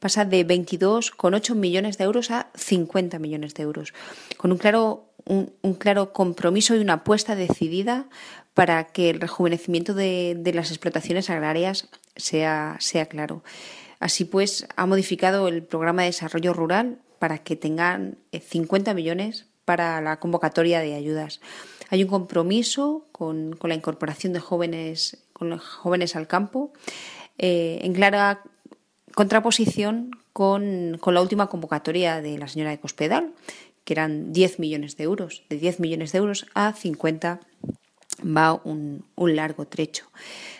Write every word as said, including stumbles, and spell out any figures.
pasa de veintidós coma ocho millones de euros a cincuenta millones de euros, con un claro, un, un claro compromiso y una apuesta decidida para que el rejuvenecimiento de, de las explotaciones agrarias sea, sea claro. Así pues, ha modificado el programa de desarrollo rural para que tengan cincuenta millones para la convocatoria de ayudas. Hay un compromiso con, con la incorporación de jóvenes, con los jóvenes al campo, eh, en clara contraposición con, con la última convocatoria de la señora de Cospedal, que eran diez millones de euros. De diez millones de euros a cincuenta va un, un largo trecho.